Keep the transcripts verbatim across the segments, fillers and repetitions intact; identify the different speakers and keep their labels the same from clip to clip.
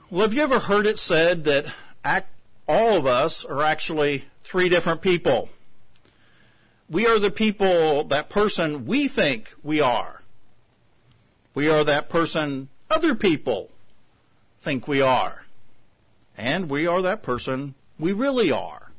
Speaker 1: Well, have you ever heard it said that act, all of us are actually three different people? We are the people, that person we think we are. We are that person other people think we are. And we are that person we really are.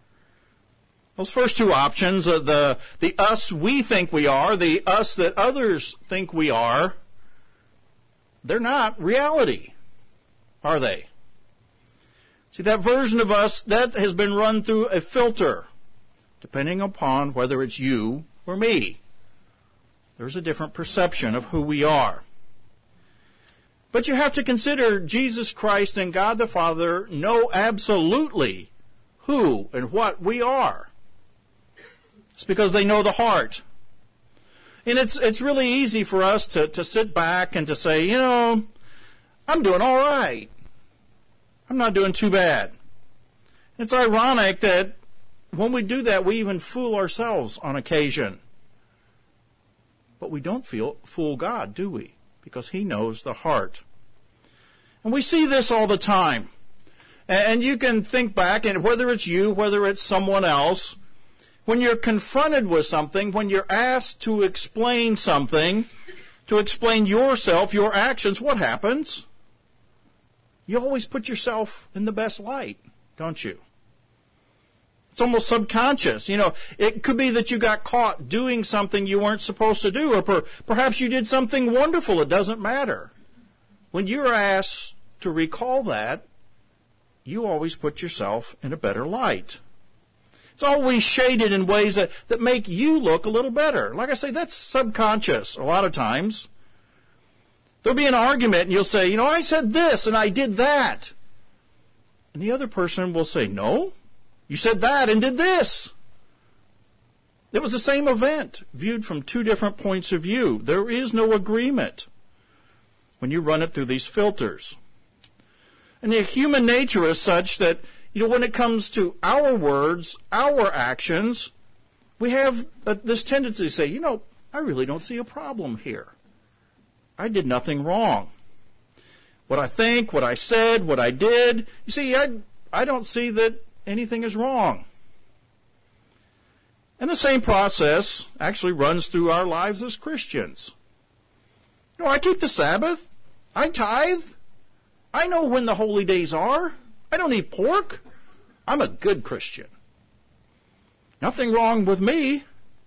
Speaker 1: Those first two options, uh, the, the us we think we are, the us that others think we are, they're not reality, are they? See, that version of us, that has been run through a filter, depending upon whether it's you or me. There's a different perception of who we are. But you have to consider Jesus Christ and God the Father know absolutely who and what we are. It's because they know the heart. And it's it's really easy for us to, to sit back and to say, you know, I'm doing all right. I'm not doing too bad. It's ironic that when we do that, we even fool ourselves on occasion. But we don't feel, fool God, do we? Because He knows the heart. And we see this all the time. And you can think back, and whether it's you, whether it's someone else, when you're confronted with something, when you're asked to explain something, to explain yourself, your actions, what happens? You always put yourself in the best light, don't you? It's almost subconscious. You know, it could be that you got caught doing something you weren't supposed to do, or per, perhaps you did something wonderful. It doesn't matter. When you're asked to recall that, you always put yourself in a better light. It's always shaded in ways that, that make you look a little better. Like I say, that's subconscious a lot of times. There'll be an argument and you'll say, you know, I said this and I did that. And the other person will say, no, you said that and did this. It was the same event viewed from two different points of view. There is no agreement when you run it through these filters. And the human nature is such that, you know, when it comes to our words, our actions, we have uh, this tendency to say, you know, I really don't see a problem here. I did nothing wrong. What I think, what I said, what I did, you see, I, I don't see that anything is wrong. And the same process actually runs through our lives as Christians. You know, I keep the Sabbath. I tithe. I know when the holy days are. I don't eat pork. I'm a good Christian. Nothing wrong with me.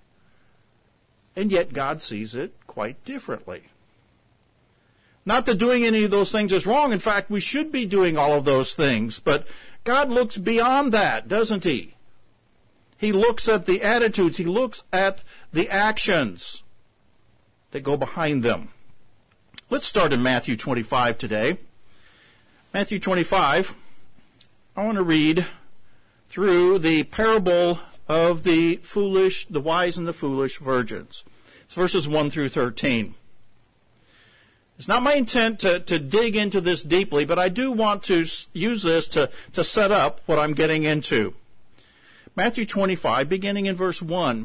Speaker 1: And yet God sees it quite differently. Not that doing any of those things is wrong. In fact, we should be doing all of those things. But God looks beyond that, doesn't He? He looks at the attitudes. He looks at the actions that go behind them. Let's start in Matthew twenty-five today. Matthew twenty-five, I want to read through the parable of the foolish, the wise and the foolish virgins. It's verses one through thirteen. It's not my intent to, to dig into this deeply, but I do want to use this to, to set up what I'm getting into. Matthew twenty-five, beginning in verse one.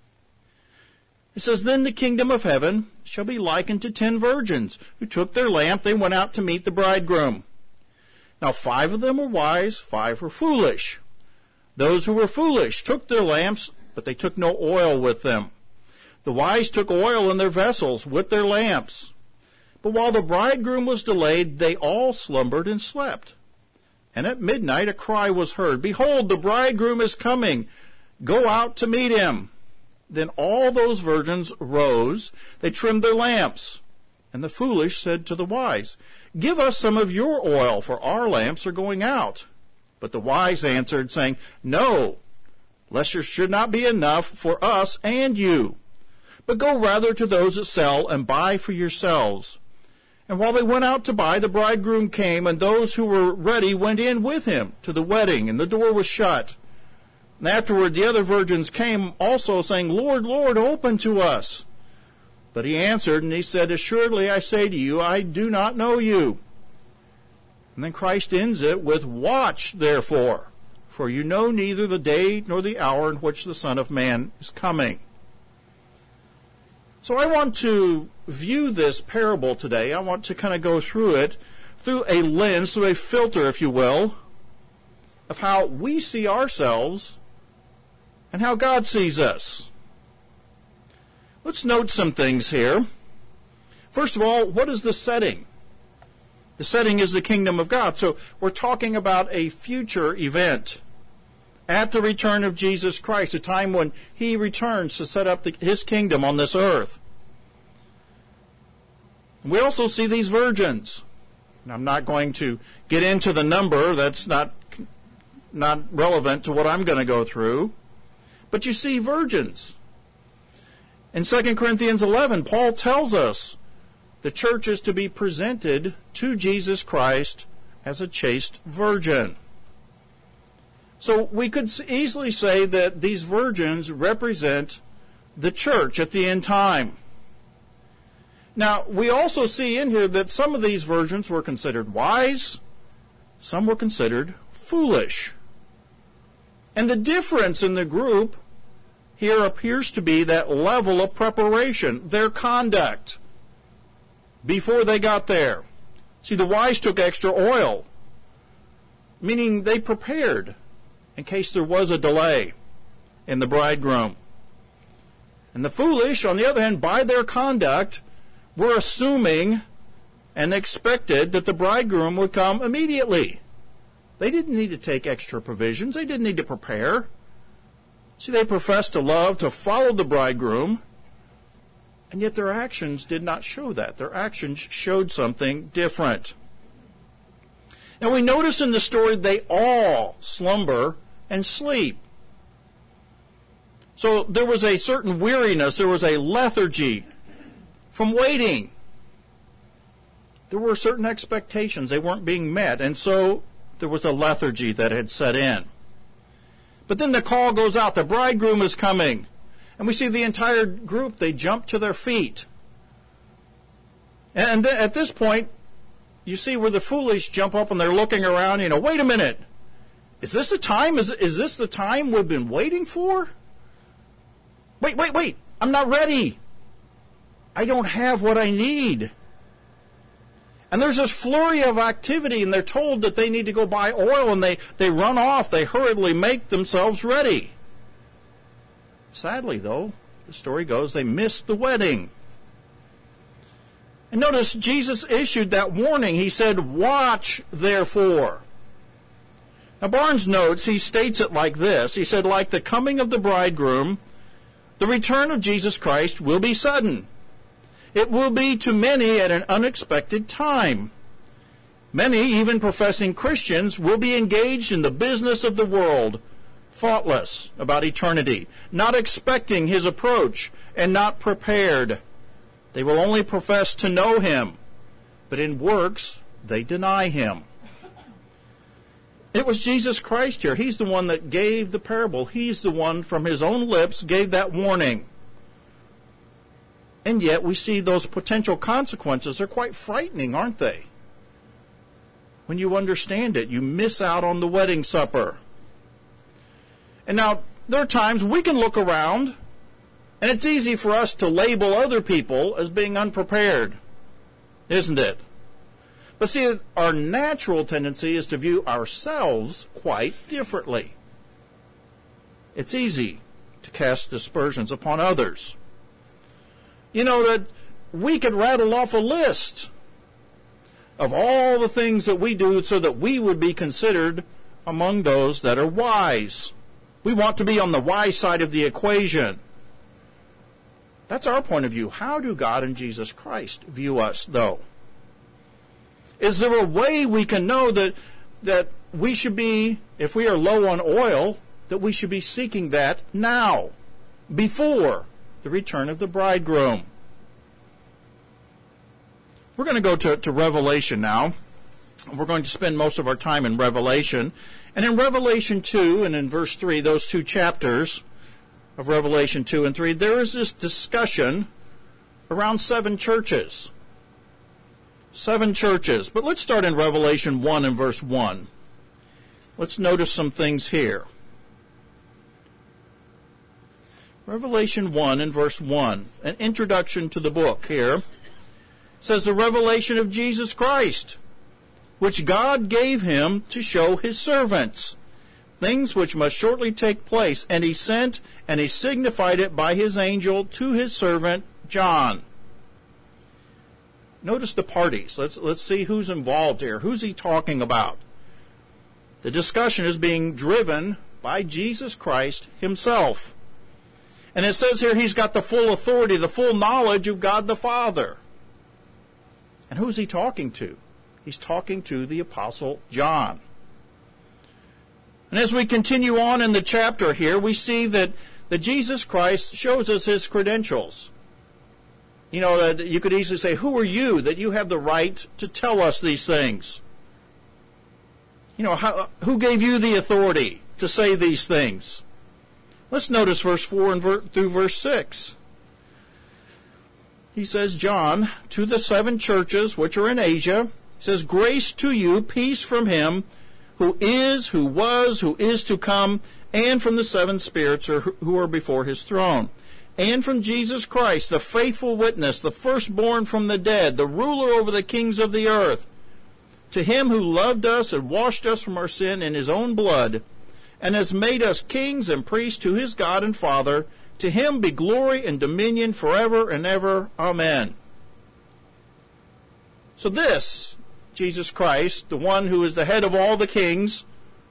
Speaker 1: It says, Then the kingdom of heaven shall be likened to ten virgins, who took their lamp, they went out to meet the bridegroom. Now five of them were wise, five were foolish. Those who were foolish took their lamps, but they took no oil with them. The wise took oil in their vessels with their lamps. But while the bridegroom was delayed, they all slumbered and slept. And at midnight a cry was heard, Behold, the bridegroom is coming. Go out to meet him. Then all those virgins rose. They trimmed their lamps. And the foolish said to the wise, Give us some of your oil, for our lamps are going out. But the wise answered, saying, No, lest there should not be enough for us and you. But go rather to those that sell and buy for yourselves. And while they went out to buy, the bridegroom came, and those who were ready went in with him to the wedding, and the door was shut. And afterward the other virgins came also, saying, Lord, Lord, open to us. But he answered, and he said, Assuredly I say to you, I do not know you. And then Christ ends it with, Watch, therefore, for you know neither the day nor the hour in which the Son of Man is coming. So I want to view this parable today. I want to kind of go through it through a lens, through a filter, if you will, of how we see ourselves and how God sees us. Let's note some things here. First of all, what is the setting? The setting is the kingdom of God. So we're talking about a future event at the return of Jesus Christ, a time when he returns to set up the, his kingdom on this earth. We also see these virgins. And I'm not going to get into the number. That's not, not relevant to what I'm going to go through. But you see virgins. In Second Corinthians eleven, Paul tells us the church is to be presented to Jesus Christ as a chaste virgin. So we could easily say that these virgins represent the church at the end time. Now, we also see in here that some of these virgins were considered wise, some were considered foolish. And the difference in the group here appears to be that level of preparation, their conduct before they got there. See, the wise took extra oil, meaning they prepared in case there was a delay in the bridegroom. And the foolish, on the other hand, by their conduct, were assuming and expected that the bridegroom would come immediately. They didn't need to take extra provisions. They didn't need to prepare. See, they professed to love, to follow the bridegroom, and yet their actions did not show that. Their actions showed something different. Now we notice in the story they all slumber and sleep. So there was a certain weariness, there was a lethargy from waiting. There were certain expectations, they weren't being met, and so there was a lethargy that had set in. But then the call goes out, the bridegroom is coming. And we see the entire group, they jump to their feet. And th- at this point, you see where the foolish jump up and they're looking around, you know, wait a minute. Is this the time? Is, is this the time we've been waiting for? Wait, wait, wait. I'm not ready. I don't have what I need. And there's this flurry of activity, and they're told that they need to go buy oil, and they, they run off. They hurriedly make themselves ready. Sadly, though, the story goes, they missed the wedding. And notice, Jesus issued that warning. He said, watch, therefore. Now, Barnes notes, he states it like this. He said, like the coming of the bridegroom, the return of Jesus Christ will be sudden. It will be to many at an unexpected time. Many, even professing Christians, will be engaged in the business of the world, thoughtless about eternity, not expecting his approach, and not prepared. They will only profess to know him, but in works they deny him. It was Jesus Christ here. He's the one that gave the parable. He's the one from his own lips gave that warning. And yet we see those potential consequences are quite frightening, aren't they? When you understand it, you miss out on the wedding supper. And now, there are times we can look around, and it's easy for us to label other people as being unprepared, isn't it? But see, our natural tendency is to view ourselves quite differently. It's easy to cast aspersions upon others. You know that we could rattle off a list of all the things that we do so that we would be considered among those that are wise. We want to be on the wise side of the equation. That's our point of view. How do God and Jesus Christ view us, though? Is there a way we can know that that we should be, if we are low on oil, that we should be seeking that now, before the return of the bridegroom? We're going to go to, to Revelation now. We're going to spend most of our time in Revelation. And in Revelation two and in verse three, those two chapters of Revelation two and three, there is this discussion around seven churches. Seven churches. But let's start in Revelation one and verse one. Let's notice some things here. Revelation one and verse one, an introduction to the book here, says the revelation of Jesus Christ, which God gave him to show his servants, things which must shortly take place. And he sent and he signified it by his angel to his servant John. Notice the parties. Let's, let's see who's involved here. Who's he talking about? The discussion is being driven by Jesus Christ himself. And it says here he's got the full authority, the full knowledge of God the Father. And who's he talking to? He's talking to the Apostle John. And as we continue on in the chapter here, we see that, that Jesus Christ shows us his credentials. You know, that you could easily say, who are you that you have the right to tell us these things? You know, how, who gave you the authority to say these things? Let's notice verse four and ver- through verse six. He says, John, to the seven churches which are in Asia, he says, grace to you, peace from him who is, who was, who is to come, and from the seven spirits who are before his throne, and from Jesus Christ, the faithful witness, the firstborn from the dead, the ruler over the kings of the earth, to him who loved us and washed us from our sin in his own blood, and has made us kings and priests to his God and Father, to him be glory and dominion forever and ever. Amen. So this, Jesus Christ, the one who is the head of all the kings,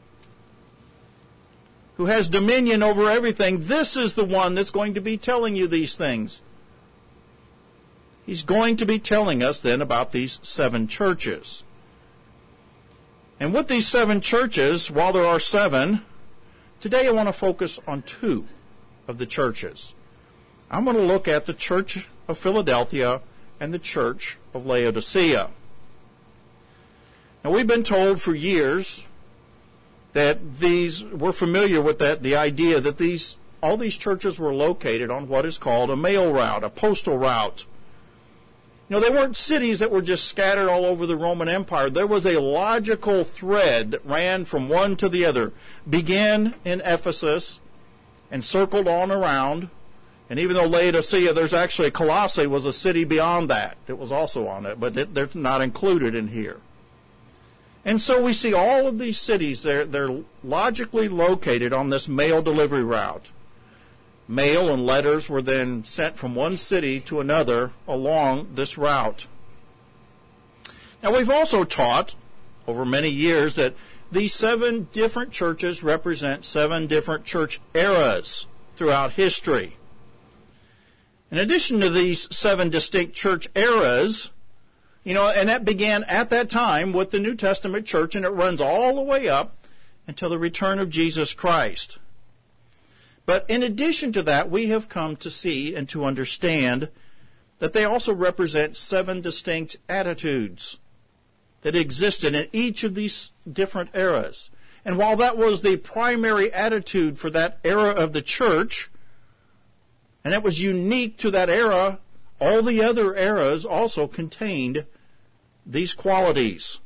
Speaker 1: who has dominion over everything, this is the one that's going to be telling you these things. He's going to be telling us then about these seven churches. And with these seven churches, while there are seven, today I want to focus on two of the churches. I'm going to look at the Church of Philadelphia and the Church of Laodicea. Now, we've been told for years that these, we're familiar with that, the idea that these, all these churches were located on what is called a mail route, a postal route. You know, they weren't cities that were just scattered all over the Roman Empire. There was a logical thread that ran from one to the other, began in Ephesus and circled on around. And even though Laodicea, there's actually Colossae was a city beyond that that was also on it, but it, they're not included in here. And so we see all of these cities, they're, they're logically located on this mail delivery route. Mail and letters were then sent from one city to another along this route. Now, we've also taught over many years that these seven different churches represent seven different church eras throughout history. In addition to these seven distinct church eras, you know, and that began at that time with the New Testament church, and it runs all the way up until the return of Jesus Christ. But in addition to that, we have come to see and to understand that they also represent seven distinct attitudes that existed in each of these different eras. And while that was the primary attitude for that era of the church, and it was unique to that era, all the other eras also contained these qualities.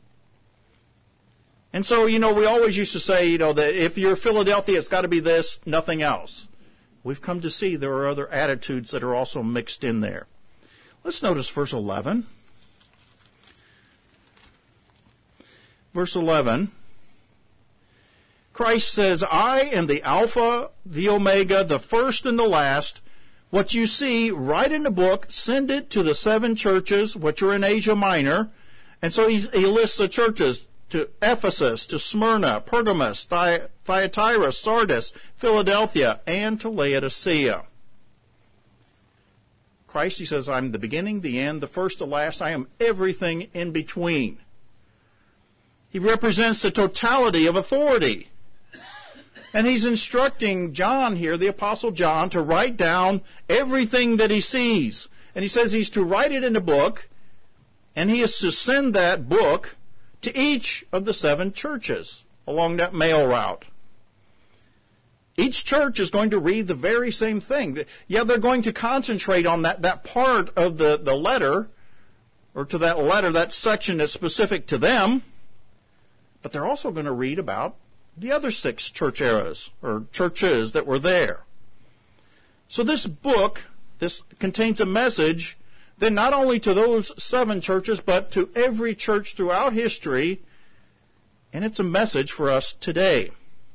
Speaker 1: And so, you know, we always used to say, you know, that if you're Philadelphia, it's got to be this, nothing else. We've come to see there are other attitudes that are also mixed in there. Let's notice verse eleven. Verse eleven. Christ says, I am the Alpha, the Omega, the first and the last. What you see, write in the book, send it to the seven churches which are in Asia Minor. And so he, he lists the churches to Ephesus, to Smyrna, Pergamos, Thy, Thyatira, Sardis, Philadelphia, and to Laodicea. Christ, he says, I'm the beginning, the end, the first, the last. I am everything in between. He represents the totality of authority. And he's instructing John here, the Apostle John, to write down everything that he sees. And he says he's to write it in a book, and he is to send that book to each of the seven churches along that mail route. Each church is going to read the very same thing. Yeah, they're going to concentrate on that, that part of the, the letter, or to that letter, that section that's specific to them, but they're also going to read about the other six church eras, or churches that were there. So this book, this contains a message then not only to those seven churches, but to every church throughout history, and it's a message for us today.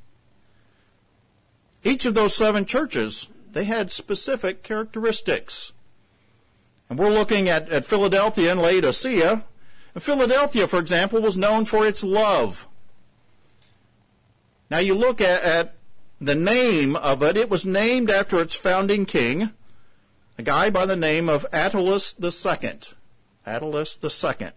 Speaker 1: Each of those seven churches, they had specific characteristics. And we're looking at, at Philadelphia and Laodicea. And Philadelphia, for example, was known for its love. Now you look at, at the name of it. It was named after its founding king, a guy by the name of Attalus the Second. Attalus the Second.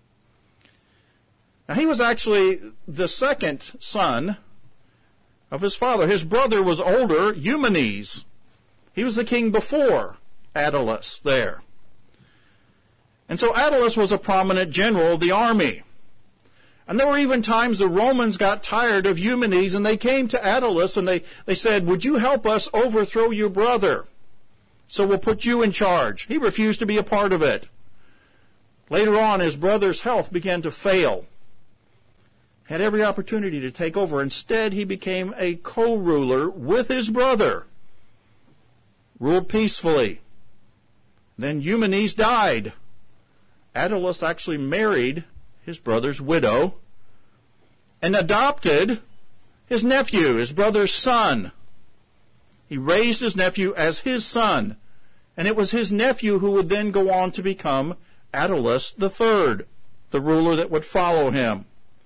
Speaker 1: Now he was actually the second son of his father. His brother was older, Eumenes. He was the king before Attalus there. And so Attalus was a prominent general of the army. And there were even times the Romans got tired of Eumenes, and they came to Attalus and they, they said, would you help us overthrow your brother? So we'll put you in charge. He refused to be a part of it. Later on, his brother's health began to fail. Had every opportunity to take over. Instead, he became a co-ruler with his brother. Ruled peacefully. Then Eumenes died. Attalus actually married his brother's widow and adopted his nephew, his brother's son. He raised his nephew as his son, and it was his nephew who would then go on to become Attalus the Third, the ruler that would follow him.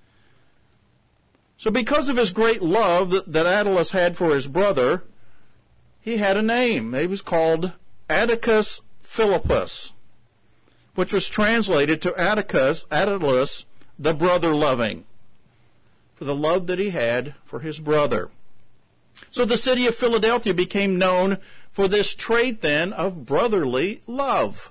Speaker 1: So because of his great love that, that Attalus had for his brother, he had a name. He was called Atticus Philippus, which was translated to Atticus, Attalus, the brother-loving, for the love that he had for his brother. So the city of Philadelphia became known for this trait then of brotherly love.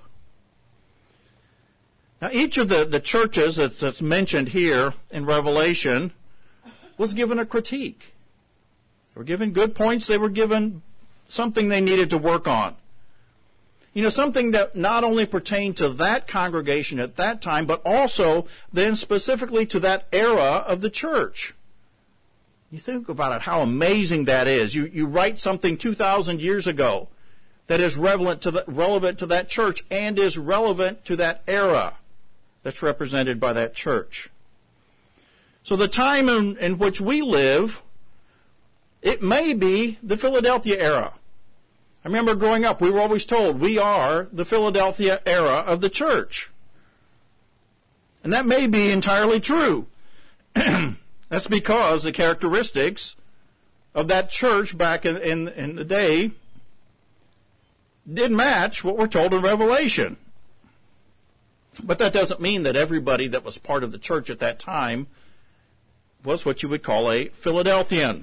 Speaker 1: Now each of the, the churches that's, that's mentioned here in Revelation was given a critique. They were given good points. They were given something they needed to work on. You know, something that not only pertained to that congregation at that time, but also then specifically to that era of the church. You think about it, how amazing that is. You, you write something two thousand years ago that is relevant to, the, relevant to that church and is relevant to that era that's represented by that church. So the time in, in which we live, it may be the Philadelphia era. I remember growing up, we were always told we are the Philadelphia era of the church. And that may be entirely true. That's because the characteristics of that church back in, in, in the day did match what we're told in Revelation. But that doesn't mean that everybody that was part of the church at that time was what you would call a Philadelphian.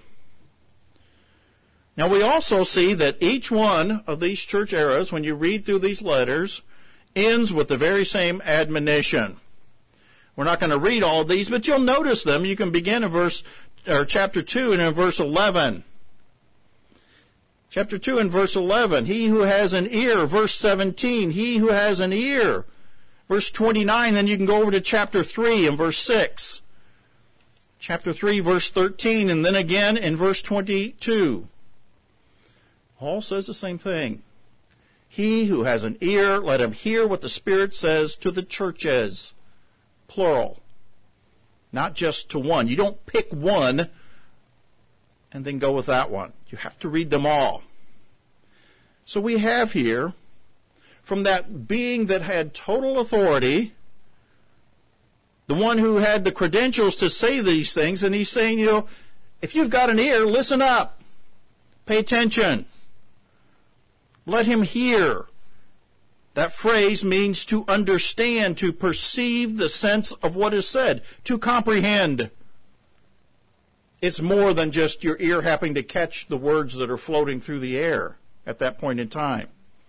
Speaker 1: Now we also see that each one of these church eras, when you read through these letters, ends with the very same admonition. We're not going to read all of these, but you'll notice them. You can begin in verse or chapter two and in verse eleven. Chapter two and verse eleven, he who has an ear, verse seventeen, he who has an ear. Verse twenty-nine, then you can go over to chapter three and verse six. Chapter three, verse thirteen, and then again in verse twenty-two. Paul says the same thing. He who has an ear, let him hear what the Spirit says to the churches. Plural. Not just to one. You don't pick one and then go with that one. You have to read them all. So we have here, from that being that had total authority, the one who had the credentials to say these things, and he's saying, you know, if you've got an ear, listen up. Pay attention. Let him hear. That phrase means to understand, to perceive the sense of what is said, to comprehend. It's more than just your ear having to catch the words that are floating through the air at that point in time.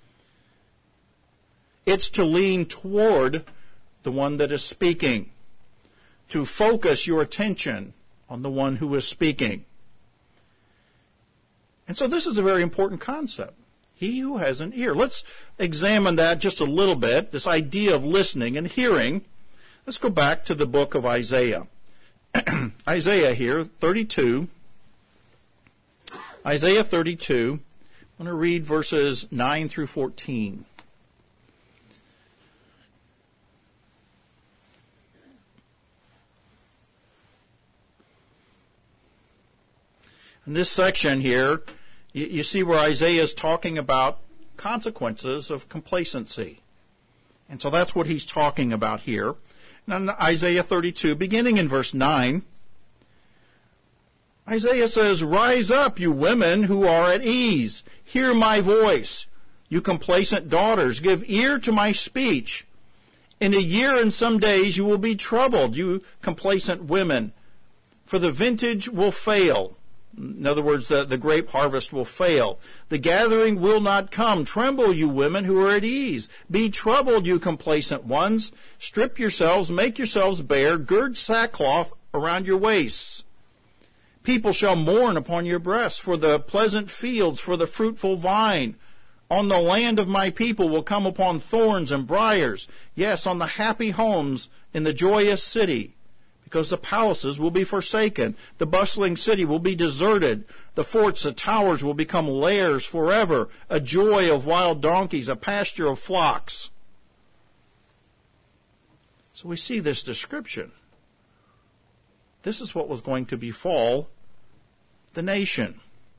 Speaker 1: It's to lean toward the one that is speaking, to focus your attention on the one who is speaking. And so this is a very important concept. He who has an ear. Let's examine that just a little bit, this idea of listening and hearing. Let's go back to the book of Isaiah. Isaiah here, thirty-two. Isaiah thirty-two. I'm going to read verses nine through fourteen. In this section here, you, you see where Isaiah is talking about consequences of complacency. And so that's what he's talking about here. Now in Isaiah thirty-two, beginning in verse nine, Isaiah says, "Rise up, you women who are at ease. Hear my voice. You complacent daughters, give ear to my speech. In a year and some days you will be troubled, you complacent women, for the vintage will fail." In other words, the, the grape harvest will fail. "The gathering will not come. Tremble, you women who are at ease. Be troubled, you complacent ones. Strip yourselves, make yourselves bare, gird sackcloth around your waists. People shall mourn upon your breasts for the pleasant fields, for the fruitful vine. On the land of my people will come upon thorns and briars. Yes, on the happy homes in the joyous city. Because the palaces will be forsaken. The bustling city will be deserted. The forts, the towers will become lairs forever. A joy of wild donkeys, a pasture of flocks." So we see this description. This is what was going to befall the nation.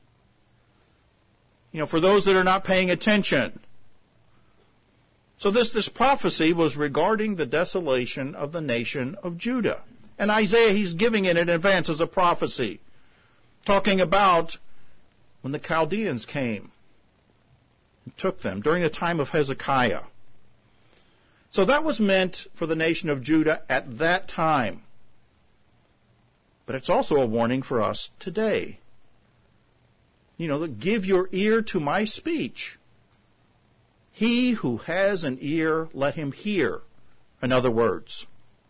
Speaker 1: You know, for those that are not paying attention. So this, this prophecy was regarding the desolation of the nation of Judah. And Isaiah, he's giving it in advance as a prophecy, talking about when the Chaldeans came and took them during the time of Hezekiah. So that was meant for the nation of Judah at that time. But it's also a warning for us today. You know, give your ear to my speech. He who has an ear, let him hear. In other words.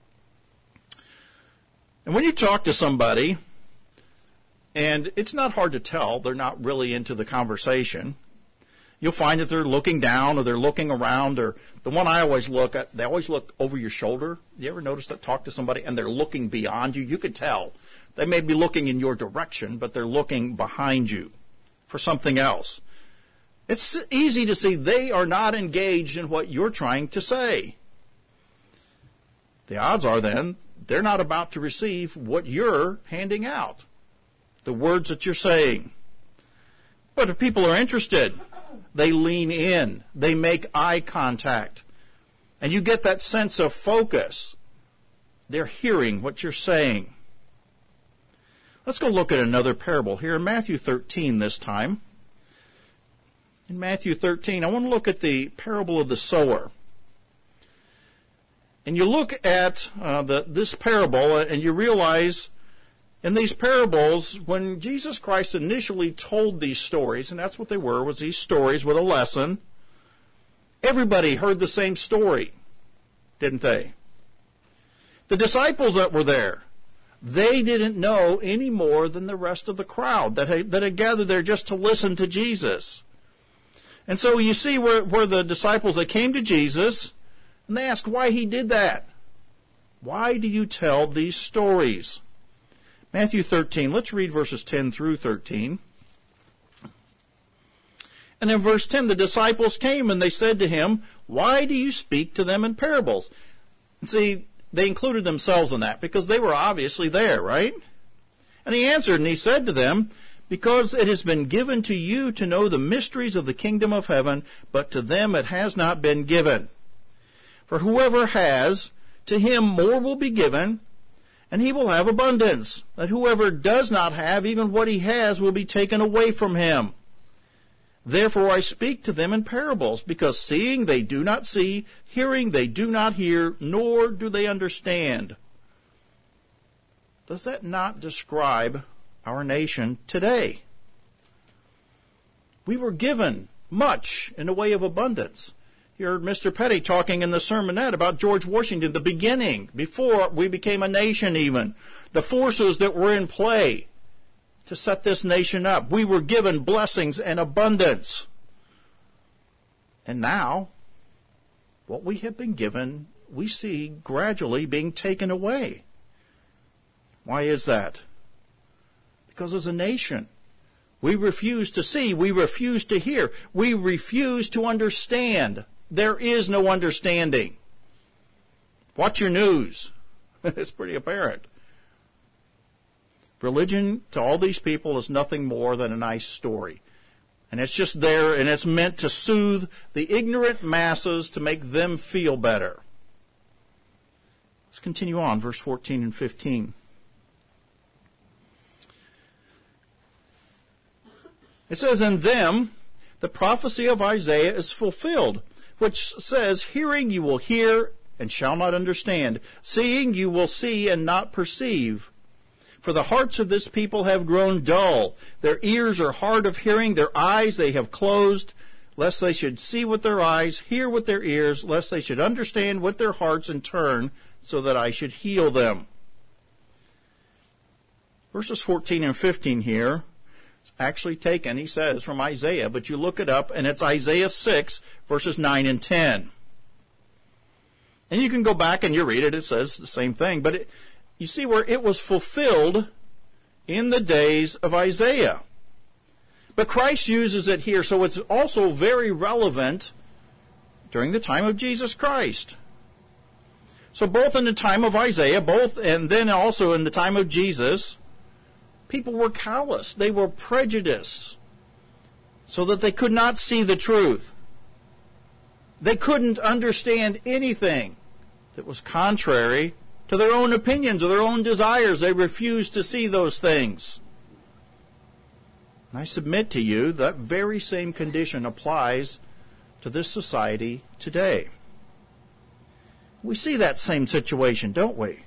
Speaker 1: And when you talk to somebody, and it's not hard to tell they're not really into the conversation, you'll find that they're looking down or they're looking around, or the one I always look at, they always look over your shoulder. You ever notice that? Talk to somebody and they're looking beyond you? You could tell. They may be looking in your direction, but they're looking behind you for something else. It's easy to see they are not engaged in what you're trying to say. The odds are then they're not about to receive what you're handing out, the words that you're saying. But if people are interested, they lean in, they make eye contact, and you get that sense of focus. They're hearing what you're saying. Let's go look at another parable here in Matthew thirteen this time. In Matthew thirteen, I want to look at the parable of the sower. And you look at uh, the, this parable and you realize in these parables, when Jesus Christ initially told these stories, and that's what they were, was these stories with a lesson, everybody heard the same story, didn't they? The disciples that were there, they didn't know any more than the rest of the crowd that had, that had gathered there just to listen to Jesus. And so you see where, where the disciples, they came to Jesus, and they asked why he did that. Why do you tell these stories? Matthew thirteen, let's read verses ten through thirteen. And in verse ten, the disciples came and they said to him, "Why do you speak to them in parables?" And see, they included themselves in that because they were obviously there, right? And he answered and he said to them, "Because it has been given to you to know the mysteries of the kingdom of heaven, but to them it has not been given. For whoever has, to him more will be given, and he will have abundance. But whoever does not have, even what he has will be taken away from him. Therefore I speak to them in parables, because seeing they do not see, hearing they do not hear, nor do they understand." Does that not describe our nation today? We were given much in the way of abundance. You heard Mister Petty talking in the sermonette about George Washington, the beginning, before we became a nation even, the forces that were in play to set this nation up. We were given blessings and abundance. And now, what we have been given, we see gradually being taken away. Why is that? Because as a nation, we refuse to see, we refuse to hear, we refuse to understand. There is no understanding. Watch your news. It's pretty apparent. Religion to all these people is nothing more than a nice story. And it's just there, and it's meant to soothe the ignorant masses to make them feel better. Let's continue on, verse fourteen and fifteen. It says, "In them the prophecy of Isaiah is fulfilled, which says, Hearing you will hear and shall not understand. Seeing you will see and not perceive. For the hearts of this people have grown dull. Their ears are hard of hearing. Their eyes they have closed, lest they should see with their eyes, hear with their ears, lest they should understand with their hearts and turn, so that I should heal them." Verses fourteen and fifteen here is actually taken, he says, from Isaiah, but you look it up, and it's Isaiah six, verses nine and ten. And you can go back and you read it, it says the same thing, but it, you see where it was fulfilled in the days of Isaiah. But Christ uses it here, so it's also very relevant during the time of Jesus Christ. So both in the time of Isaiah, both and then also in the time of Jesus, people were callous. They were prejudiced so that they could not see the truth. They couldn't understand anything that was contrary to their own opinions or their own desires. They refused to see those things. And I submit to you that very same condition applies to this society today. We see that same situation, don't we?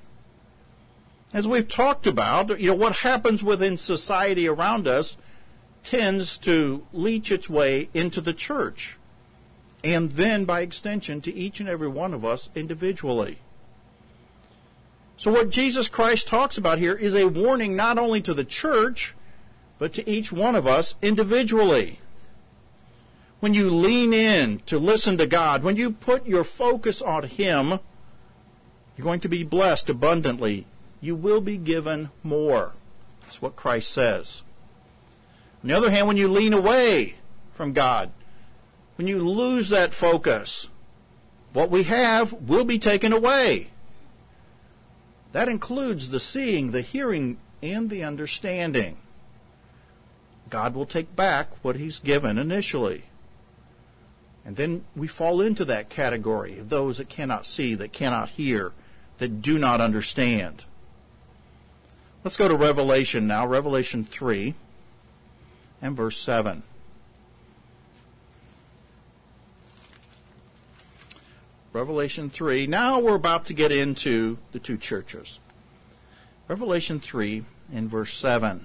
Speaker 1: As we've talked about, you know, what happens within society around us tends to leach its way into the church, and then by extension to each and every one of us individually. So what Jesus Christ talks about here is a warning not only to the church, but to each one of us individually. When you lean in to listen to God, when you put your focus on Him, you're going to be blessed abundantly. You will be given more. That's what Christ says. On the other hand, when you lean away from God, when you lose that focus, what we have will be taken away. That includes the seeing, the hearing, and the understanding. God will take back what He's given initially. And then we fall into that category of those that cannot see, that cannot hear, that do not understand. Let's go to Revelation now, Revelation three and verse seven. Revelation three. Now we're about to get into the two churches. Revelation three and verse seven.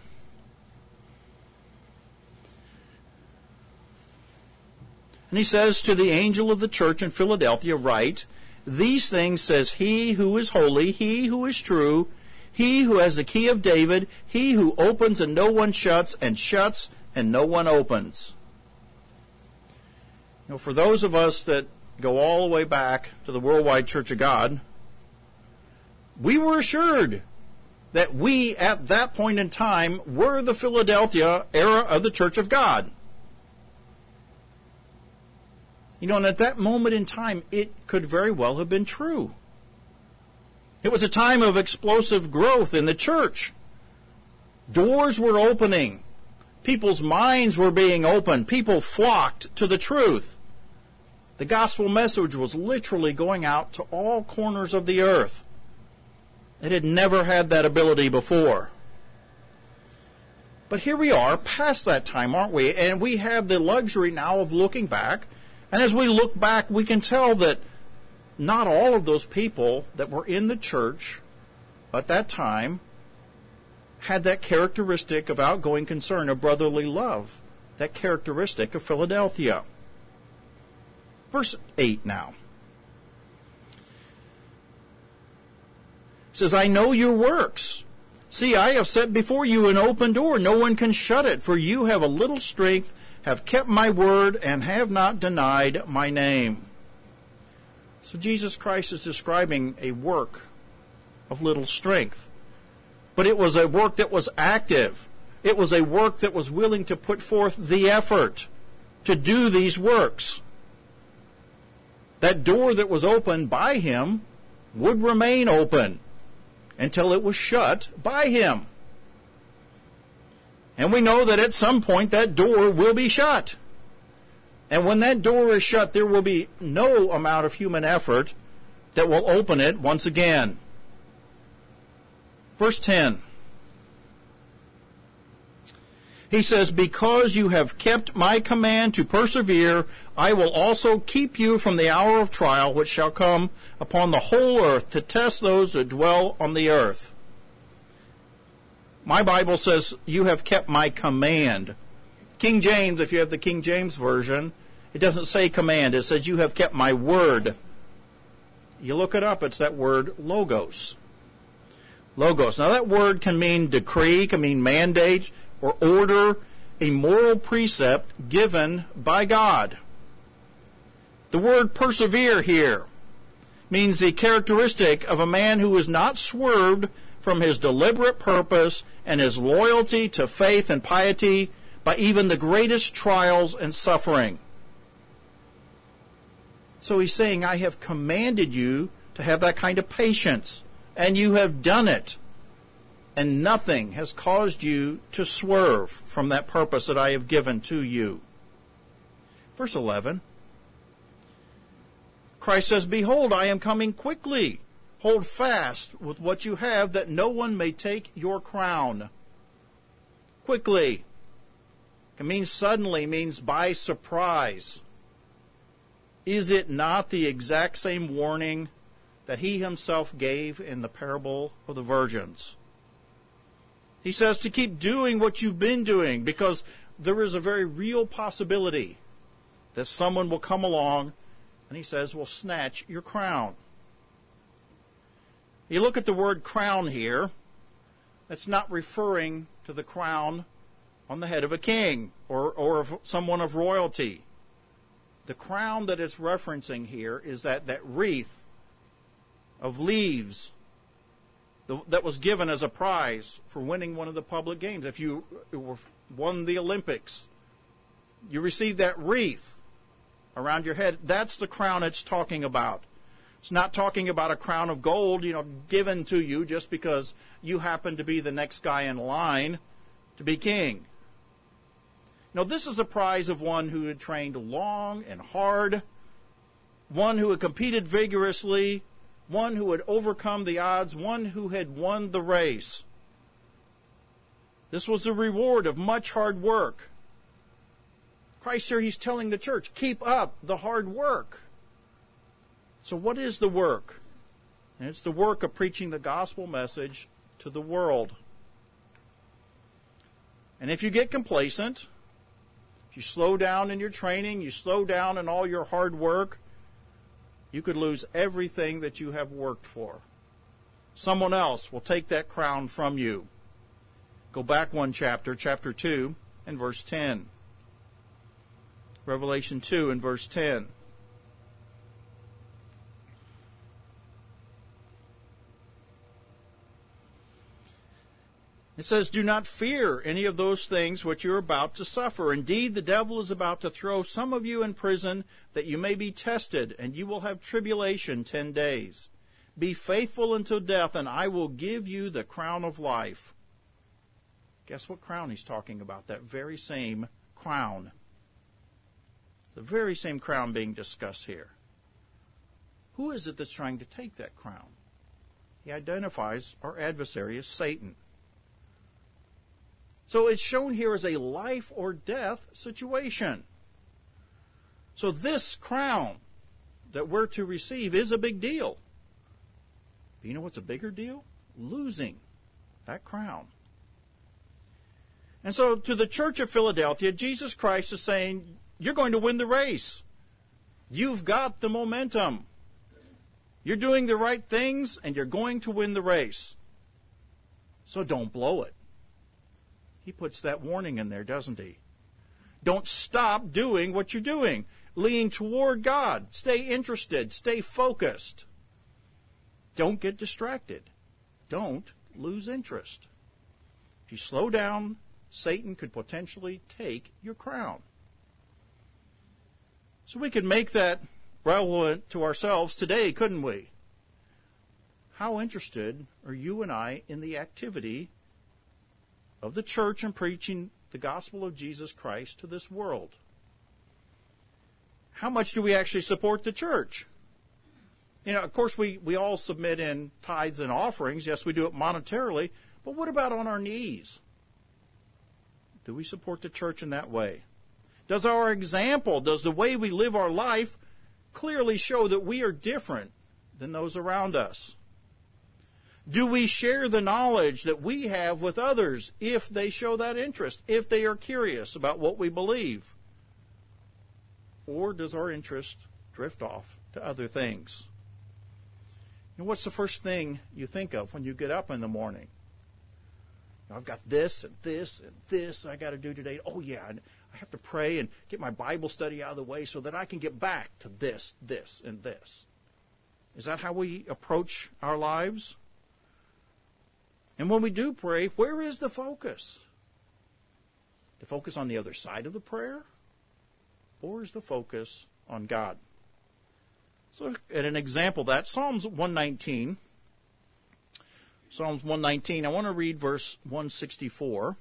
Speaker 1: And he says, "To the angel of the church in Philadelphia write, These things says He who is holy, He who is true, He who has the key of David, He who opens and no one shuts, and shuts and no one opens." You know, for those of us that go all the way back to the Worldwide Church of God, we were assured that we, at that point in time, were the Philadelphia era of the Church of God. You know, and at that moment in time, it could very well have been true. It was a time of explosive growth in the church. Doors were opening. People's minds were being opened. People flocked to the truth. The gospel message was literally going out to all corners of the earth. It had never had that ability before. But here we are, past that time, aren't we? And we have the luxury now of looking back. And as we look back, we can tell that not all of those people that were in the church at that time had that characteristic of outgoing concern, of brotherly love, that characteristic of Philadelphia. Verse eight now. It says, "I know your works. See, I have set before you an open door. No one can shut it, for you have a little strength, have kept my word, and have not denied my name." So Jesus Christ is describing a work of little strength. But it was a work that was active. It was a work that was willing to put forth the effort to do these works. That door that was opened by Him would remain open until it was shut by Him. And we know that at some point that door will be shut. And when that door is shut, there will be no amount of human effort that will open it once again. Verse ten. He says, because you have kept my command to persevere, I will also keep you from the hour of trial which shall come upon the whole earth to test those that dwell on the earth. My Bible says, you have kept my command. King James, if you have the King James Version, it doesn't say command. It says, you have kept my word. You look it up, it's that word logos. Logos. Now that word can mean decree, can mean mandate, or order, a moral precept given by God. The word persevere here means the characteristic of a man who is not swerved from his deliberate purpose and his loyalty to faith and piety by even the greatest trials and suffering. So he's saying, I have commanded you to have that kind of patience, and you have done it. And nothing has caused you to swerve from that purpose that I have given to you. Verse eleven. Christ says, behold, I am coming quickly. Hold fast with what you have, that no one may take your crown. Quickly. It means suddenly, means by surprise. Is it not the exact same warning that he himself gave in the parable of the virgins? He says to keep doing what you've been doing, because there is a very real possibility that someone will come along and he says will snatch your crown. You look at the word crown here, that's not referring to the crown on the head of a king or, or of someone of royalty. The crown that it's referencing here is that, that wreath of leaves that was given as a prize for winning one of the public games. If you won the Olympics, you received that wreath around your head. That's the crown it's talking about. It's not talking about a crown of gold, you know, given to you just because you happen to be the next guy in line to be king. No, this is a prize of one who had trained long and hard, one who had competed vigorously, one who had overcome the odds, one who had won the race. This was the reward of much hard work. Christ here, he's telling the church, keep up the hard work. So what is the work? And it's the work of preaching the gospel message to the world. And if you get complacent, if you slow down in your training, you slow down in all your hard work, you could lose everything that you have worked for. Someone else will take that crown from you. Go back one chapter, chapter two, and verse ten. Revelation two and verse ten. It says, do not fear any of those things which you are about to suffer. Indeed, the devil is about to throw some of you in prison, that you may be tested, and you will have tribulation ten days. Be faithful until death, and I will give you the crown of life. Guess what crown he's talking about? That very same crown. The very same crown being discussed here. Who is it that's trying to take that crown? He identifies our adversary as Satan. So it's shown here as a life or death situation. So this crown that we're to receive is a big deal. But you know what's a bigger deal? Losing that crown. And so to the church of Philadelphia, Jesus Christ is saying, you're going to win the race. You've got the momentum. You're doing the right things, and you're going to win the race. So don't blow it. He puts that warning in there, doesn't he? Don't stop doing what you're doing. Lean toward God. Stay interested. Stay focused. Don't get distracted. Don't lose interest. If you slow down, Satan could potentially take your crown. So we could make that relevant to ourselves today, couldn't we? How interested are you and I in the activity of the church and preaching the gospel of Jesus Christ to this world. How much do we actually support the church? You know, of course, we, we all submit in tithes and offerings. Yes, we do it monetarily. But what about on our knees? Do we support the church in that way? Does our example, does the way we live our life clearly show that we are different than those around us? Do we share the knowledge that we have with others if they show that interest, if they are curious about what we believe? Or does our interest drift off to other things? And what's the first thing you think of when you get up in the morning? I've got this and this and this I got to do today. Oh, yeah, I have to pray and get my Bible study out of the way so that I can get back to this, this, and this. Is that how we approach our lives? And when we do pray, where is the focus? The focus on the other side of the prayer? Or is the focus on God? So, look at an example of that, Psalms one nineteen. Psalms one nineteen, I want to read verse one sixty-four.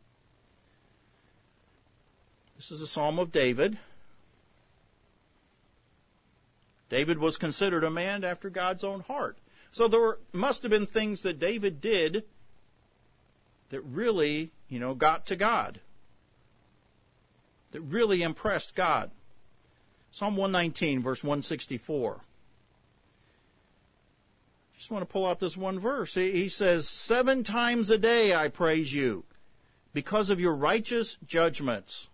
Speaker 1: This is a psalm of David. David was considered a man after God's own heart. So there were, must have been things that David did that really, you know, got to God, that really impressed God. Psalm one nineteen, verse one sixty-four. Just want to pull out this one verse. He says, seven times a day I praise you because of your righteous judgments.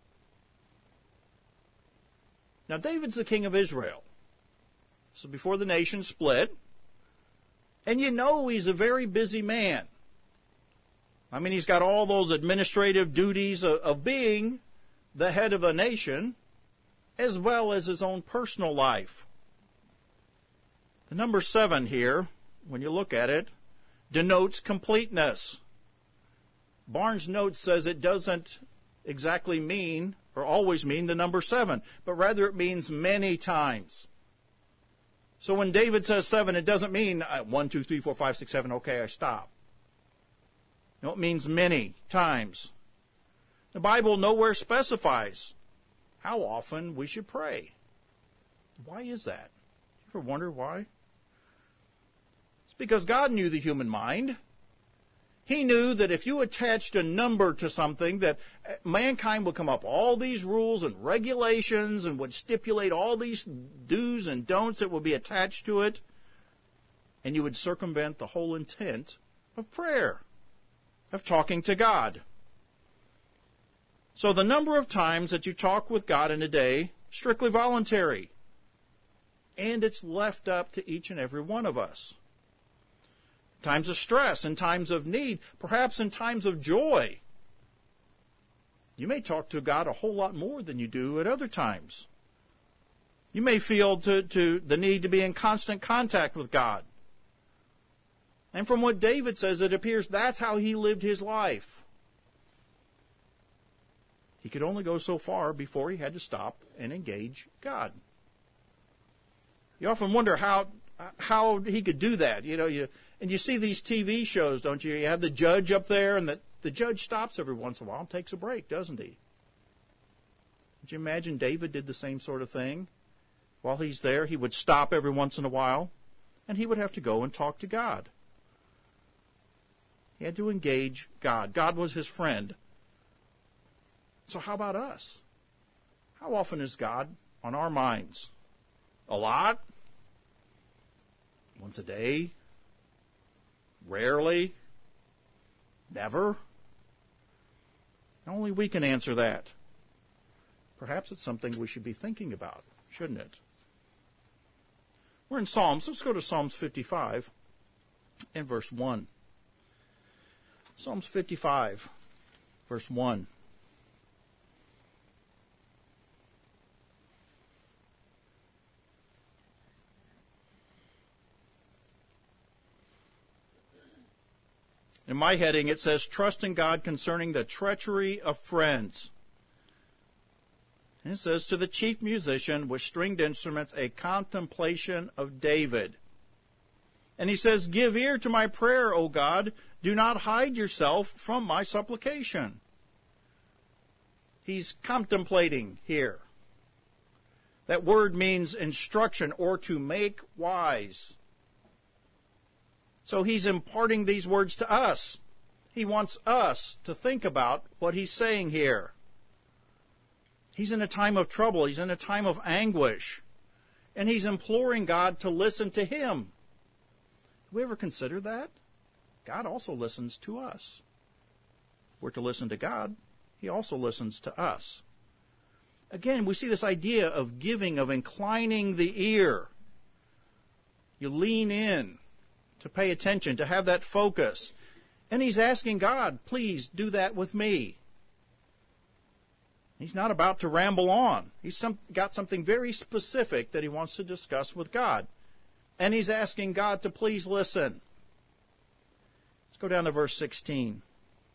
Speaker 1: Now, David's the king of Israel. So before the nation split, and you know he's a very busy man. I mean, he's got all those administrative duties of, of being the head of a nation, as well as his own personal life. The number seven here, when you look at it, denotes completeness. Barnes' note says it doesn't exactly mean, or always mean, the number seven, but rather it means many times. So when David says seven, it doesn't mean uh, one, two, three, four, five, six, seven, okay, I stop. No, it means many times. The Bible nowhere specifies how often we should pray. Why is that? You ever wonder why? It's because God knew the human mind. He knew that if you attached a number to something, that mankind would come up all these rules and regulations and would stipulate all these do's and don'ts that would be attached to it, and you would circumvent the whole intent of prayer, of talking to God. So the number of times that you talk with God in a day, strictly voluntary, and it's left up to each and every one of us. Times of stress, in times of need, perhaps in times of joy. You may talk to God a whole lot more than you do at other times. You may feel to, to the need to be in constant contact with God. And from what David says, it appears that's how he lived his life. He could only go so far before he had to stop and engage God. You often wonder how how he could do that. You know, you and you see these T V shows, don't you? You have the judge up there, and the, the judge stops every once in a while and takes a break, doesn't he? Could you imagine David did the same sort of thing? While he's there, he would stop every once in a while, and he would have to go and talk to God. He had to engage God. God was his friend. So how about us? How often is God on our minds? A lot? Once a day? Rarely? Never? Only we can answer that. Perhaps it's something we should be thinking about, shouldn't it? We're in Psalms. Let's go to Psalms fifty-five and verse one. Psalms fifty-five, verse one. In my heading, it says, trust in God concerning the treachery of friends. And it says, to the chief musician with stringed instruments, a contemplation of David. And he says, give ear to my prayer, O God. Do not hide yourself from my supplication. He's contemplating here. That word means instruction or to make wise. So he's imparting these words to us. He wants us to think about what he's saying here. He's in a time of trouble. He's in a time of anguish. And he's imploring God to listen to him. Do we ever consider that? God also listens to us. We're to listen to God. He also listens to us. Again, we see this idea of giving, of inclining the ear. You lean in to pay attention, to have that focus. And he's asking God, please do that with me. He's not about to ramble on. He's some, got something very specific that he wants to discuss with God. And he's asking God to please listen. Let's go down to verse sixteen.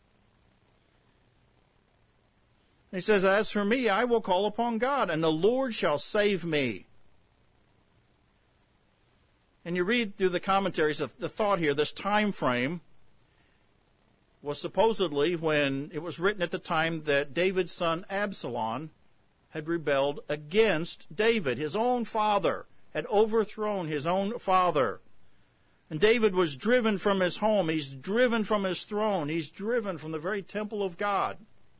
Speaker 1: He says, as for me, I will call upon God, and the Lord shall save me. And you read through the commentaries, the thought here, this time frame was supposedly when it was written at the time that David's son Absalom had rebelled against David. His own father had overthrown his own father. And David was driven from his home. He's driven from his throne. He's driven from the very temple of God.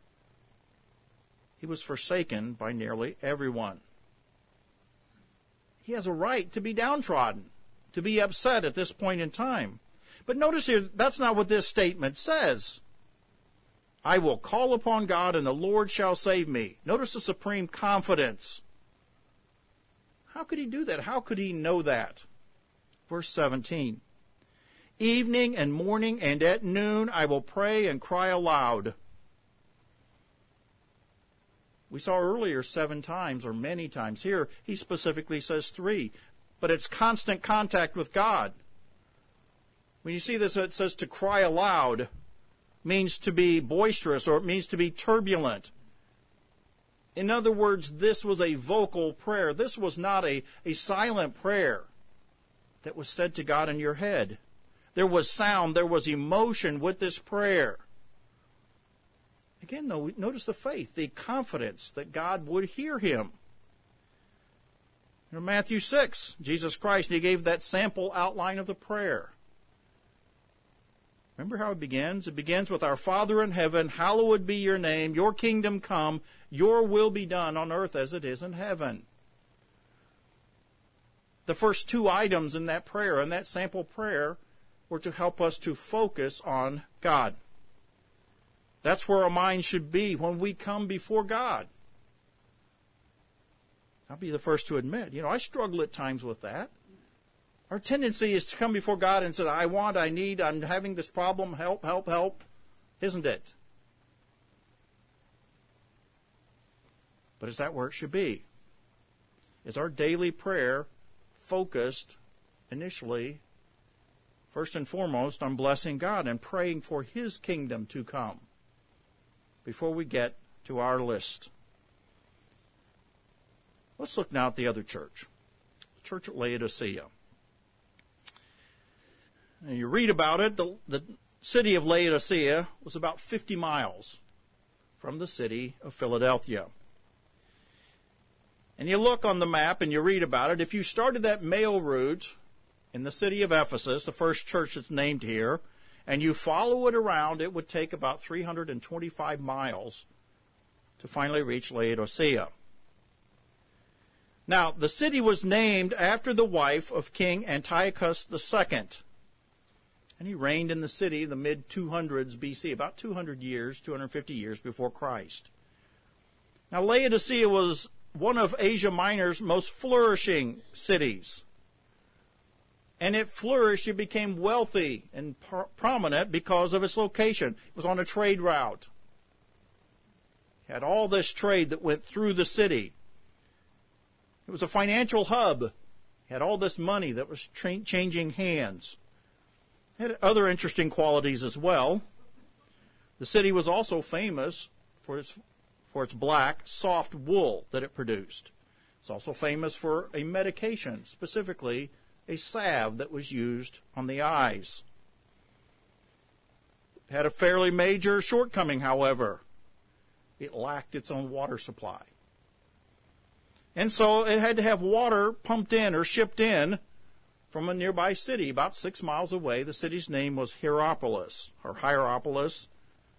Speaker 1: He was forsaken by nearly everyone. He has a right to be downtrodden, to be upset at this point in time. But notice here, that's not what this statement says. I will call upon God and the Lord shall save me. Notice the supreme confidence. How could he do that? How could he know that? Verse seventeen. Evening and morning and at noon I will pray and cry aloud. We saw earlier seven times or many times. Here he specifically says three. But it's constant contact with God. When you see this, it says to cry aloud means to be boisterous or it means to be turbulent. In other words, this was a vocal prayer. This was not a, a silent prayer that was said to God in your head. There was sound, there was emotion with this prayer. Again, though, notice the faith, the confidence that God would hear him. In Matthew six, Jesus Christ, he gave that sample outline of the prayer. Remember how it begins? It begins with, Our Father in heaven, hallowed be your name, your kingdom come, your will be done on earth as it is in heaven. The first two items in that prayer, in that sample prayer, were to help us to focus on God. That's where our mind should be when we come before God. I'll be the first to admit, you know, I struggle at times with that. Our tendency is to come before God and say, I want, I need, I'm having this problem, help, help, help. Isn't it? But is that where it should be? Is our daily prayer focused initially, first and foremost, on blessing God and praying for his kingdom to come before we get to our list? Let's look now at the other church, the church at Laodicea. And you read about it, the, the city of Laodicea was about fifty miles from the city of Philadelphia. And you look on the map and you read about it. If you started that mail route in the city of Ephesus, the first church that's named here, and you follow it around, it would take about three hundred twenty-five miles to finally reach Laodicea. Now, the city was named after the wife of King Antiochus the Second. And he reigned in the city the mid two hundreds B C, about two hundred years, two hundred fifty years before Christ. Now, Laodicea was one of Asia Minor's most flourishing cities. And it flourished, it became wealthy and pro- prominent because of its location. It was on a trade route. It had all this trade that went through the city. It was a financial hub. It had all this money that was tra- changing hands. It had other interesting qualities as well. The city was also famous for its, for its black, soft wool that it produced. It's also famous for a medication, specifically a salve that was used on the eyes. had a fairly major shortcoming, however. It lacked its own water supply. And so it had to have water pumped in or shipped in from a nearby city about six miles away. The city's name was Hierapolis, or Hierapolis.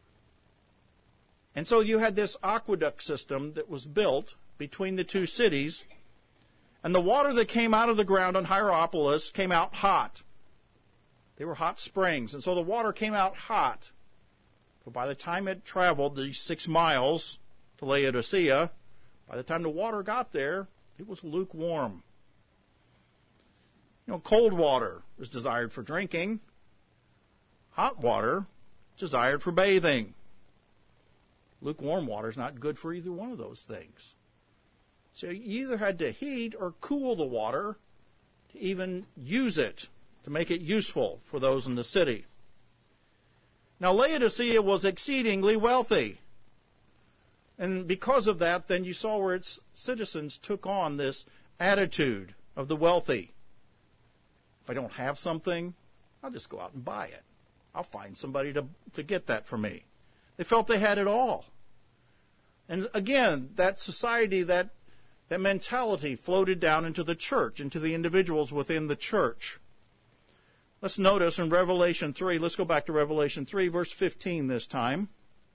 Speaker 1: And so you had this aqueduct system that was built between the two cities, and the water that came out of the ground on Hierapolis came out hot. They were hot springs, and so the water came out hot. But by the time it traveled these six miles to Laodicea, by the time the water got there, it was lukewarm. You know, cold water was desired for drinking. Hot water desired for bathing. Lukewarm water is not good for either one of those things. So you either had to heat or cool the water to even use it, to make it useful for those in the city. Now, Laodicea was exceedingly wealthy. And because of that, then you saw where its citizens took on this attitude of the wealthy. If I don't have something, I'll just go out and buy it. I'll find somebody to, to get that for me. They felt they had it all. And again, that society, that, that mentality floated down into the church, into the individuals within the church. Let's notice in Revelation three, let's go back to Revelation three, verse fifteen this time.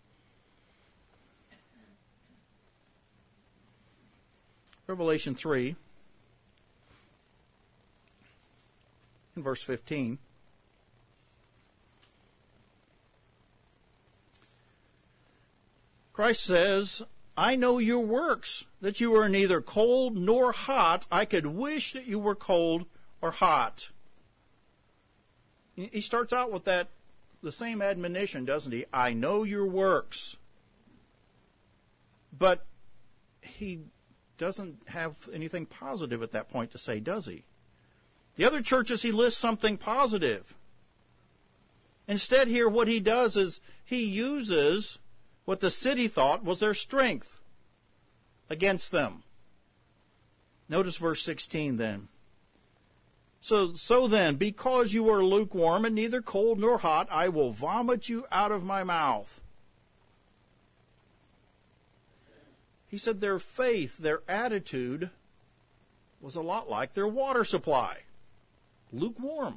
Speaker 1: Revelation three, in verse fifteen. Christ says, I know your works, that you are neither cold nor hot. I could wish that you were cold or hot. He starts out with that, the same admonition, doesn't he? I know your works. But he doesn't have anything positive at that point to say, does he? The other churches, he lists something positive. Instead here, what he does is he uses what the city thought was their strength against them. Notice verse sixteen then. So, so then, because you are lukewarm and neither cold nor hot, I will vomit you out of my mouth. He said their faith, their attitude, was a lot like their water supply. Lukewarm.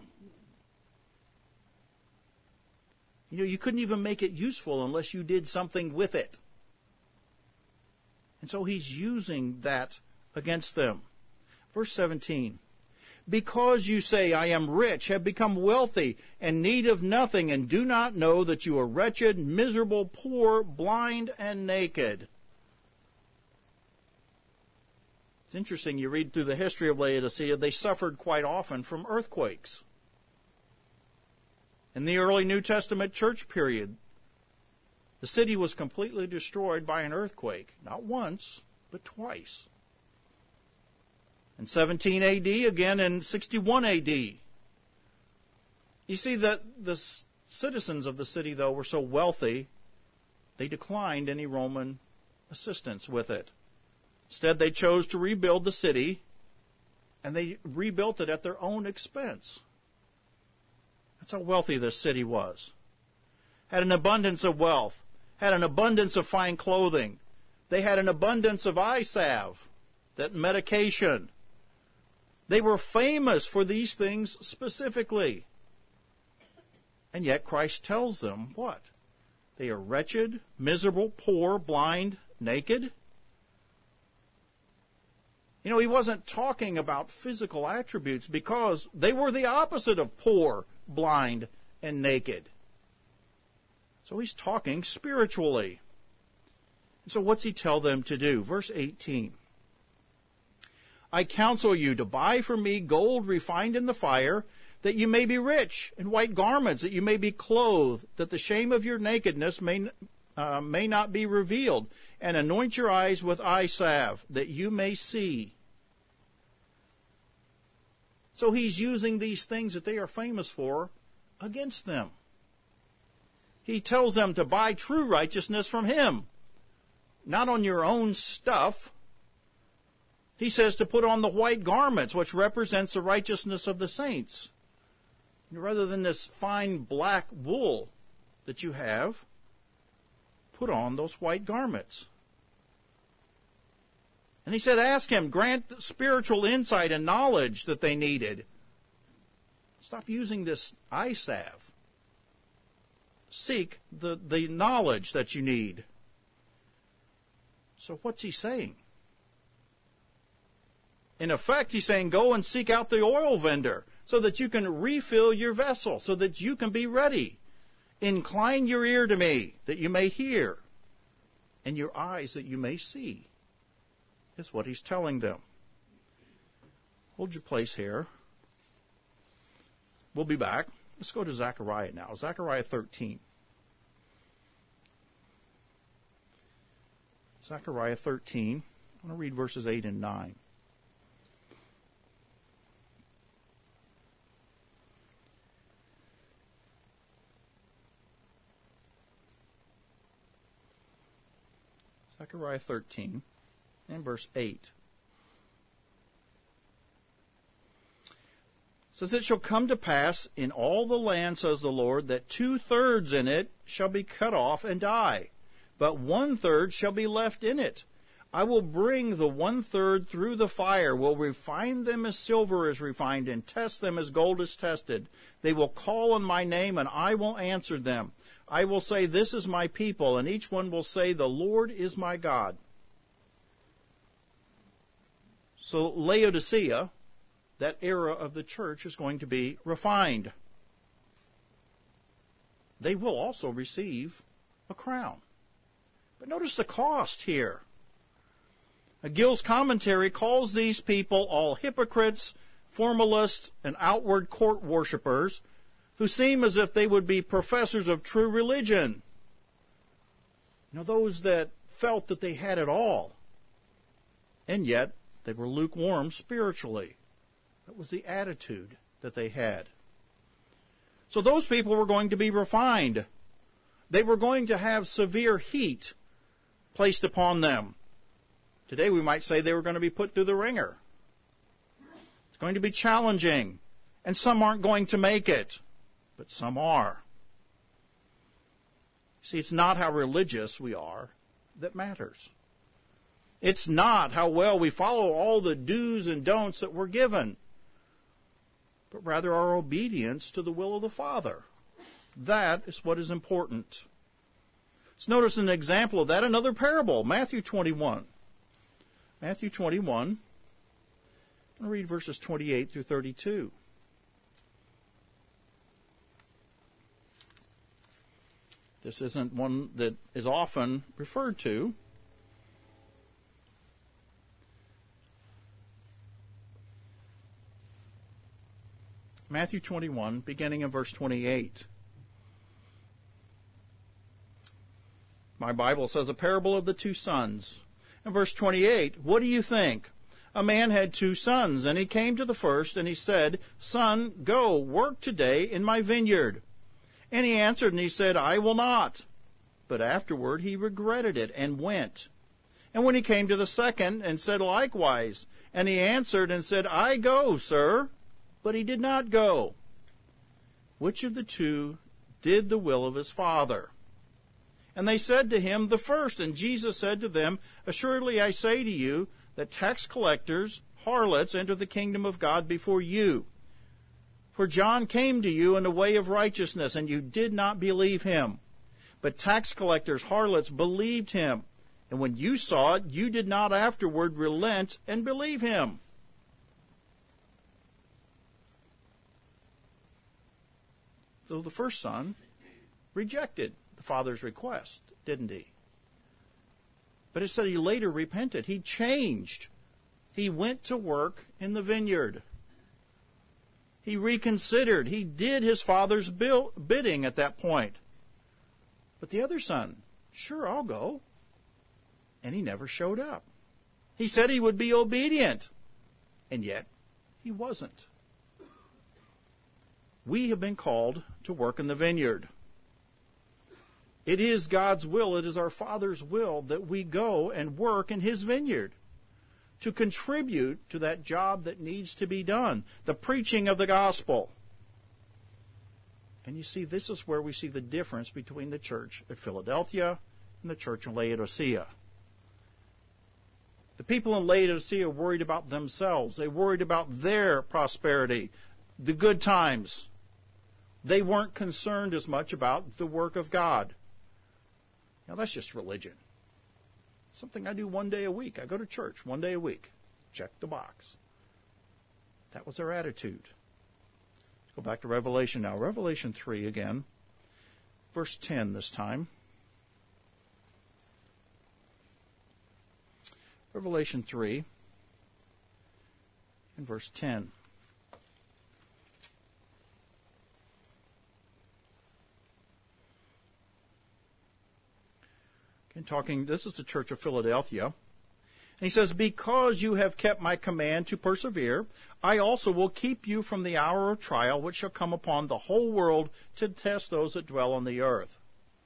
Speaker 1: You know, you couldn't even make it useful unless you did something with it. And so he's using that against them. Verse seventeen. Because you say, I am rich, have become wealthy, and need of nothing, and do not know that you are wretched, miserable, poor, blind, and naked. It's interesting, you read through the history of Laodicea, they suffered quite often from earthquakes. In the early New Testament church period, the city was completely destroyed by an earthquake, not once, but twice. In seventeen A D, again in sixty-one A D. You see that the citizens of the city, though, were so wealthy, they declined any Roman assistance with it. Instead, they chose to rebuild the city, and they rebuilt it at their own expense. That's how wealthy this city was. Had an abundance of wealth, had an abundance of fine clothing. They had an abundance of eye salve, that medication. They were famous for these things specifically. And yet Christ tells them what? They are wretched, miserable, poor, blind, naked. You know, he wasn't talking about physical attributes because they were the opposite of poor, blind, and naked. So he's talking spiritually. And so what's he tell them to do? Verse eighteen. I counsel you to buy for me gold refined in the fire, that you may be rich, and white garments, that you may be clothed, that the shame of your nakedness may, uh, may not be revealed, and anoint your eyes with eye salve, that you may see. So he's using these things that they are famous for against them. He tells them to buy true righteousness from him, not on your own stuff. He says to put on the white garments, which represents the righteousness of the saints, rather than this fine black wool that you have, put on those white garments. And he said, ask him, grant spiritual insight and knowledge that they needed. Stop using this eye salve. Seek the, the knowledge that you need. So what's he saying? In effect, he's saying, go and seek out the oil vendor so that you can refill your vessel, so that you can be ready. Incline your ear to me, that you may hear, and your eyes that you may see. Is what he's telling them. Hold your place here. We'll be back. Let's go to Zechariah now. Zechariah thirteen. Zechariah thirteen. I'm going to read verses eight and nine. Zechariah thirteen. And verse eight. It says, it shall come to pass in all the land, says the Lord, that two-thirds in it shall be cut off and die, but one-third shall be left in it. I will bring the one-third through the fire, will refine them as silver is refined, and test them as gold is tested. They will call on my name, and I will answer them. I will say, this is my people, and each one will say, the Lord is my God. So Laodicea, that era of the church, is going to be refined. They will also receive a crown. But notice the cost here. Gill's commentary calls these people all hypocrites, formalists, and outward court worshippers who seem as if they would be professors of true religion. You know, those that felt that they had it all, and yet they were lukewarm spiritually. That was the attitude that they had. So those people were going to be refined. They were going to have severe heat placed upon them. Today we might say they were going to be put through the ringer. It's going to be challenging. And some aren't going to make it, but some are. See, it's not how religious we are that matters. It's not how well we follow all the do's and don'ts that we're given, but rather our obedience to the will of the Father. That is what is important. Let's notice an example of that, another parable, Matthew twenty-one. Matthew twenty-one, I'm going to read verses twenty-eight through thirty-two. This isn't one that is often referred to. Matthew twenty-one, beginning in verse twenty-eight. My Bible says a parable of the two sons. In verse twenty-eight, what do you think? A man had two sons, and he came to the first, and he said, Son, go, work today in my vineyard. And he answered, and he said, I will not. But afterward he regretted it, and went. And when he came to the second, and said likewise, and he answered, and said, I go, sir. But he did not go. Which of the two did the will of his father? And they said to him, the first. And Jesus said to them, assuredly I say to you, that tax collectors, harlots, enter the kingdom of God before you. For John came to you in the way of righteousness, and you did not believe him. But tax collectors, harlots, believed him. And when you saw it, you did not afterward relent and believe him. So the first son rejected the father's request, didn't he? But it said he later repented. He changed. He went to work in the vineyard. He reconsidered. He did his father's bidding at that point. But the other son, sure, I'll go. And he never showed up. He said he would be obedient. And yet, he wasn't. We have been called to work in the vineyard. It is God's will, it is our Father's will that we go and work in His vineyard to contribute to that job that needs to be done, the preaching of the gospel. And you see, this is where we see the difference between the church at Philadelphia and the church in Laodicea. The people in Laodicea worried about themselves. They worried about their prosperity, the good times. They weren't concerned as much about the work of God. Now, that's just religion. Something I do one day a week. I go to church one day a week. Check the box. That was their attitude. Let's go back to Revelation now. Revelation three again. Verse ten this time. Revelation three and verse ten. Again, talking, this is the church of Philadelphia. And he says, because you have kept my command to persevere, I also will keep you from the hour of trial which shall come upon the whole world to test those that dwell on the earth.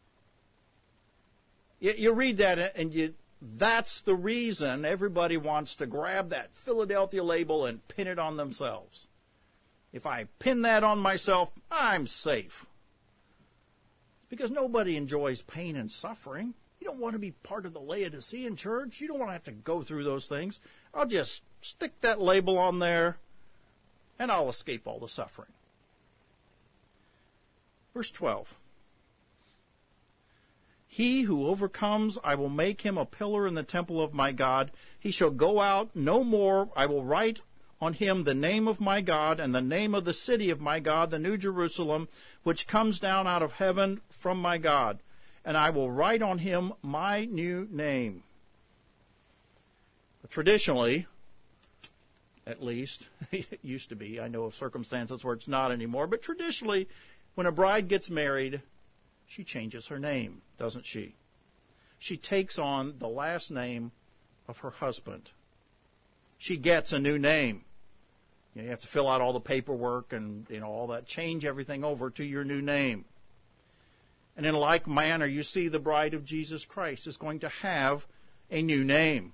Speaker 1: You, you read that and you, that's the reason everybody wants to grab that Philadelphia label and pin it on themselves. If I pin that on myself, I'm safe. Because nobody enjoys pain and suffering. You don't want to be part of the Laodicean church. You don't want to have to go through those things. I'll just stick that label on there, and I'll escape all the suffering. Verse twelve. He who overcomes, I will make him a pillar in the temple of my God. He shall go out no more. I will write on him the name of my God and the name of the city of my God, the New Jerusalem, which comes down out of heaven from my God. And I will write on him my new name. Traditionally, at least, it used to be, I know of circumstances where it's not anymore, but traditionally, when a bride gets married, she changes her name, doesn't she? She takes on the last name of her husband. She gets a new name. You know, you have to fill out all the paperwork and, you know, all that, change everything over to your new name. And in like manner, you see the bride of Jesus Christ is going to have a new name.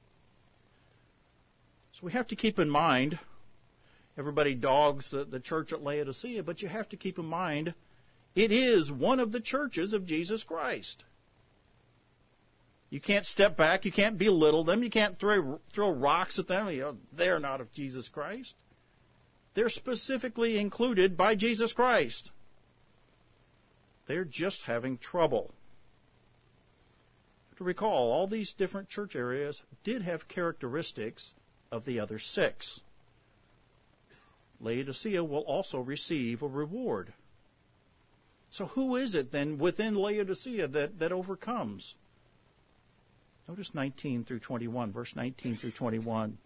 Speaker 1: So we have to keep in mind, everybody dogs the, the church at Laodicea, but you have to keep in mind, it is one of the churches of Jesus Christ. You can't step back, you can't belittle them, you can't throw, throw rocks at them. You know, they're not of Jesus Christ. They're specifically included by Jesus Christ. They're just having trouble. To recall, all these different church areas did have characteristics of the other six. Laodicea will also receive a reward. So who is it then within Laodicea that, that overcomes? Notice nineteen through twenty-one, verse nineteen through twenty-one.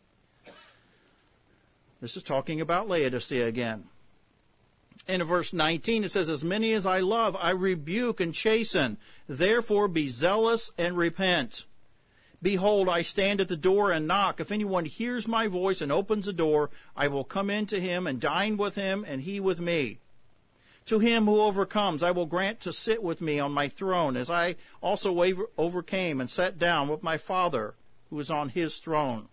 Speaker 1: This is talking about Laodicea again. In verse nineteen, it says, as many as I love, I rebuke and chasten. Therefore be zealous and repent. Behold, I stand at the door and knock. If anyone hears my voice and opens the door, I will come into him and dine with him, and he with me. To him who overcomes, I will grant to sit with me on my throne, as I also overcame and sat down with my Father, who is on his throne.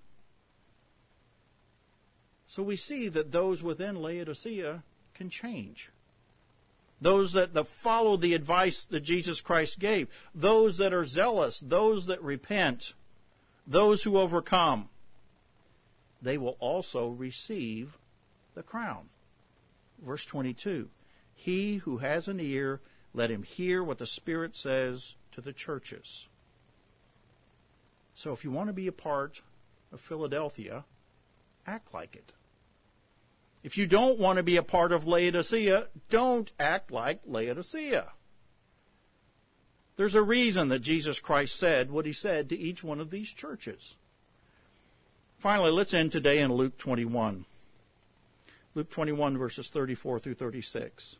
Speaker 1: So we see that those within Laodicea can change. Those that, that follow the advice that Jesus Christ gave, those that are zealous, those that repent, those who overcome, they will also receive the crown. Verse twenty-two, he who has an ear, let him hear what the Spirit says to the churches. So if you want to be a part of Philadelphia, act like it. If you don't want to be a part of Laodicea, don't act like Laodicea. There's a reason that Jesus Christ said what he said to each one of these churches. Finally, let's end today in Luke twenty-one. Luke twenty-one, verses thirty-four through thirty-six.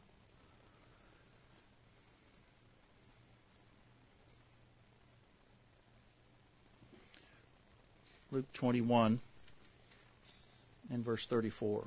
Speaker 1: Luke twenty-one and verse thirty-four.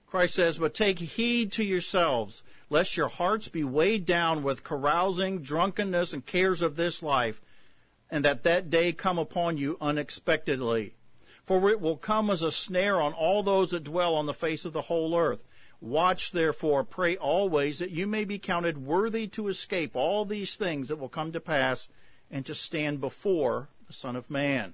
Speaker 1: Christ says, but take heed to yourselves, lest your hearts be weighed down with carousing, drunkenness, and cares of this life, and that that day come upon you unexpectedly. For it will come as a snare on all those that dwell on the face of the whole earth. Watch, therefore, pray always, that you may be counted worthy to escape all these things that will come to pass, and to stand before the Son of Man.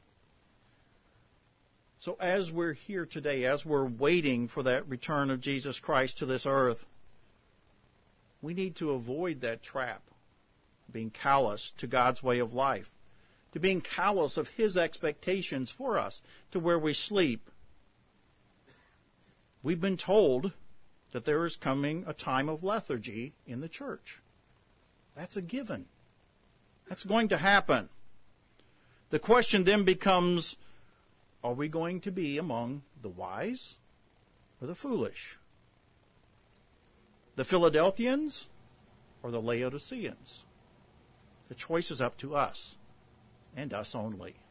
Speaker 1: So as we're here today, as we're waiting for that return of Jesus Christ to this earth, we need to avoid that trap, being callous to God's way of life, to being callous of His expectations for us, to where we sleep. We've been told that there is coming a time of lethargy in the church. That's a given. That's going to happen. The question then becomes, are we going to be among the wise or the foolish? The Philadelphians or the Laodiceans? The choice is up to us, and us only.